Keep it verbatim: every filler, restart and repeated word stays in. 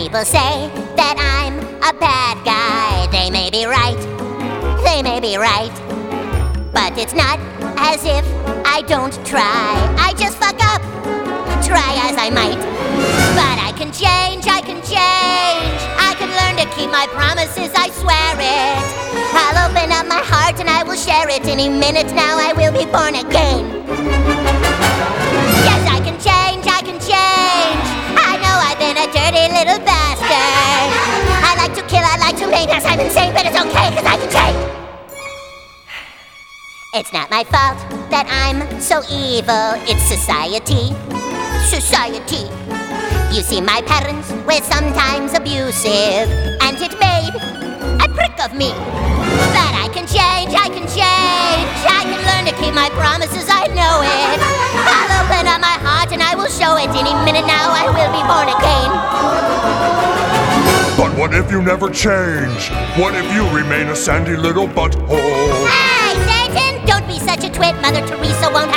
people say that I'm a bad guy. They may be right, they may be right, but it's not as if I don't try. I just fuck up, try as I might. But I can change, I can change. I can learn to keep my promises, I swear it. I'll open up my heart and I will share it. Any minute now I will be born again. Yes, I can change, I can change. I know I've been a dirty little bastard. I like to kill, I like to make us. I'm insane, but it's okay, cause I can change. It's not my fault that I'm so evil. It's society, society. You see, my parents were sometimes abusive, and it made a prick of me. But I can change, I can change. I can learn to keep my promises, I know it. I'll open up my heart and I will show it. Any minute now I will be born again. But what if you never change? What if you remain a sandy little butthole? Hey, Satan! Don't be such a twit. Mother Teresa won't